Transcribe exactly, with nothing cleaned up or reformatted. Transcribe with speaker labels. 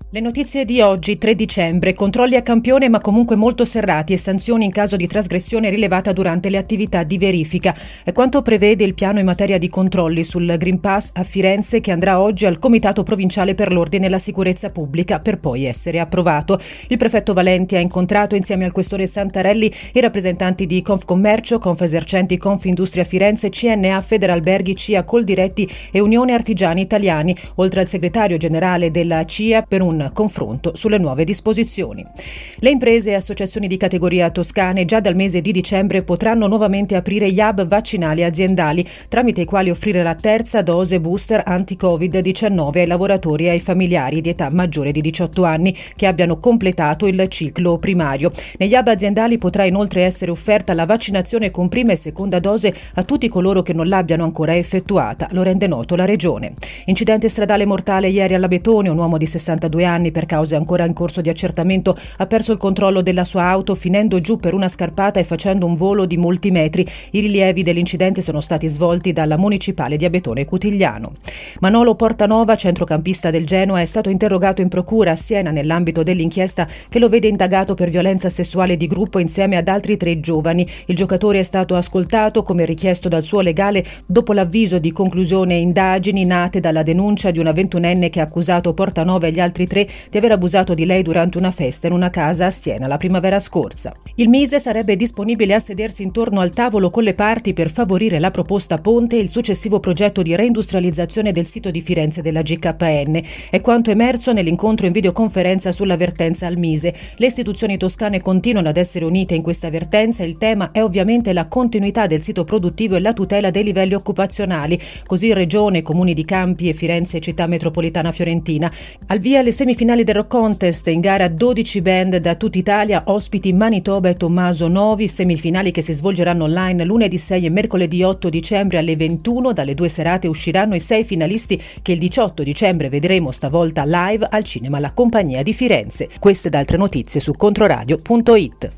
Speaker 1: Le notizie di oggi, tre dicembre, controlli a campione ma comunque molto serrati e sanzioni in caso di trasgressione rilevata durante le attività di verifica. È quanto prevede il piano in materia di controlli sul Green Pass a Firenze, che andrà oggi al Comitato Provinciale per l'Ordine e la Sicurezza Pubblica per poi essere approvato. Il prefetto Valenti ha incontrato insieme al questore Santarelli i rappresentanti di Confcommercio, Confesercenti, Confindustria Firenze, C N A, Federalberghi, C I A, Coldiretti e Unione Artigiani Italiani, oltre al segretario generale della C I A, per un confronto sulle nuove disposizioni. Le imprese e associazioni di categoria toscane già dal mese di dicembre potranno nuovamente aprire gli hub vaccinali aziendali, tramite i quali offrire la terza dose booster anti-covid diciannove ai lavoratori e ai familiari di età maggiore di diciotto anni che abbiano completato il ciclo primario. Negli hub aziendali potrà inoltre essere offerta la vaccinazione con prima e seconda dose a tutti coloro che non l'abbiano ancora effettuata, lo rende noto la Regione. Incidente stradale mortale ieri alla Betone, un uomo di sessantadue anni per cause ancora in corso di accertamento ha perso il controllo della sua auto finendo giù per una scarpata e facendo un volo di molti metri. I rilievi dell'incidente sono stati svolti dalla municipale di Abetone Cutigliano. Manolo Portanova, centrocampista del Genoa, è stato interrogato in procura a Siena nell'ambito dell'inchiesta che lo vede indagato per violenza sessuale di gruppo insieme ad altri tre giovani. Il giocatore è stato ascoltato come richiesto dal suo legale dopo l'avviso di conclusione indagini nate dalla denuncia di una ventunenne che ha accusato Portanova e gli altri tre di aver abusato di lei durante una festa in una casa a Siena la primavera scorsa. Il Mise sarebbe disponibile a sedersi intorno al tavolo con le parti per favorire la proposta ponte e il successivo progetto di reindustrializzazione del sito di Firenze della G K N. È quanto emerso nell'incontro in videoconferenza sulla vertenza al Mise. Le istituzioni toscane continuano ad essere unite in questa vertenza e il tema è ovviamente la continuità del sito produttivo e la tutela dei livelli occupazionali. Così Regione, Comuni di Campi e Firenze Città Metropolitana Fiorentina. Al via le semifinali del Rock Contest, in gara dodici band da tutta Italia, ospiti Manitoba e Tommaso Novi, semifinali che si svolgeranno online lunedì sei e mercoledì otto dicembre alle ventuno. Dalle due serate usciranno i sei finalisti che il diciotto dicembre vedremo stavolta live al cinema La Compagnia di Firenze. Queste ed altre notizie su controradio punto it.